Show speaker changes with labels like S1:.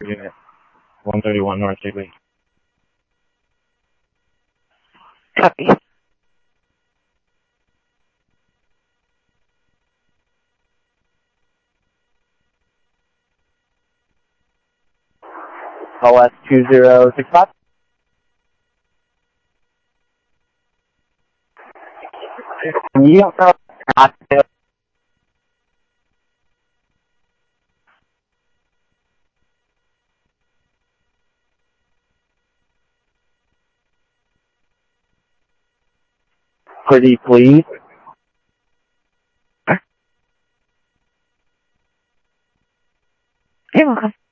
S1: Unit 131 North Gateway.
S2: Copy.
S3: OS 2065. You don't know pretty please.
S2: You're welcome.